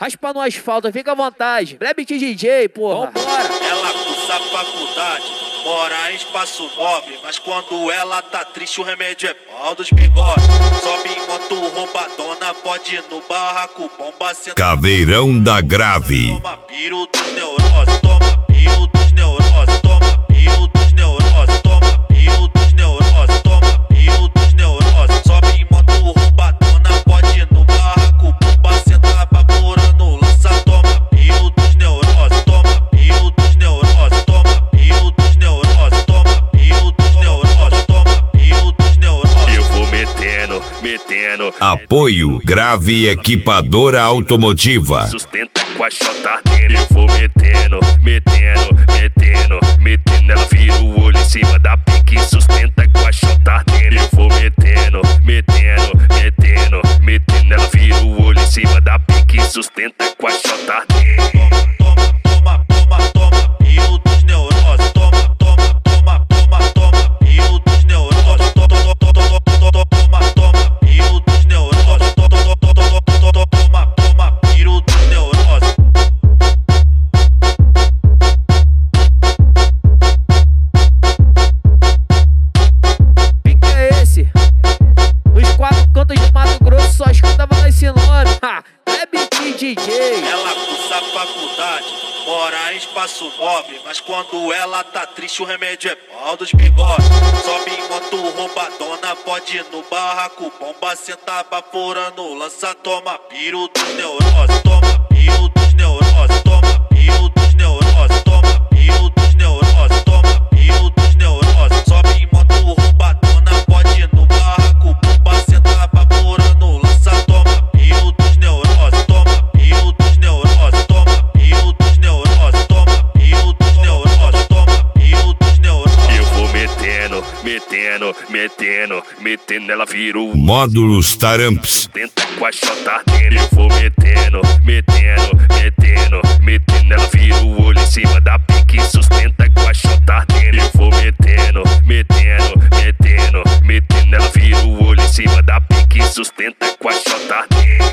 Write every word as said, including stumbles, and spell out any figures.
raspa no asfalto, fica à vontade. Brebe D J, porra. Vambora. Ela cursa faculdade, mora em espaço nobre, mas quando ela tá triste o remédio é pau dos bigodes. Sobe em moto roubadona, pode ir no barraco, bomba senta. Caveirão da Grave. Toma piro dos neuroses, toma piro dos neuroses, toma piro dos neuroses, toma piro dos neuroses, toma piro dos neuroses. Sobe em moto roubadona, pode ir no barraco, bomba senta baforando, lança, toma piro dos neuroses, toma piro dos neuroses, toma piro dos neuroses, toma piro dos neuroses, toma piro dos neuroses. Eu vou metendo, metendo. Apoio Grave Equipadora Automotiva. Sustenta com a chota ardendo. Eu vou metendo, metendo, metendo, metendo. Ela vira o olho em cima da pique. Sustenta com a chota ardendo. Eu vou metendo, metendo, metendo, metendo. Ela vira o olho em cima da pique. Sustenta com a chota ardendo. Toma, toma, toma, toma, piro dos neuroses. Toma, toma, toma, toma, toma, piro dos neuroses. Toma, toma, piro dos neuroses. Toma, toma, piro dos neuroses. Quem que é esse? Os quatro cantos de Mato Grosso só escutava esse nome. Ha! Brebe D J. Ela cursa faculdade, mora em espaço nobre, mas quando ela tá triste o remédio é pau dos bigodes. Sobe em moto roubadona, pode ir no barraco, bomba senta baforando, lança, toma piro dos neuroses, toma piro dos neuroses, toma piro dos neuroses, toma piro dos neuroses, toma piro dos neuroses. Sobe em moto roubadona, pode ir no barraco, bomba senta baforando, lança, toma piro dos neuroses, toma piro dos neuroses, toma piro dos neuroses, toma piro dos neuroses, toma piro dos neuroses. Eu vou metendo, metendo, metendo, metendo. Ela vira o Módulos Taramps. Tenta com a chota ardendo. Eu vou metendo, metendo, metendo, metendo. Ela vira o olho em cima da pique. Sustenta com a chota ardendo. Eu vou metendo, metendo, metendo, metendo. Ela vira o olho em cima da pique. Sustenta com a chota ardendo.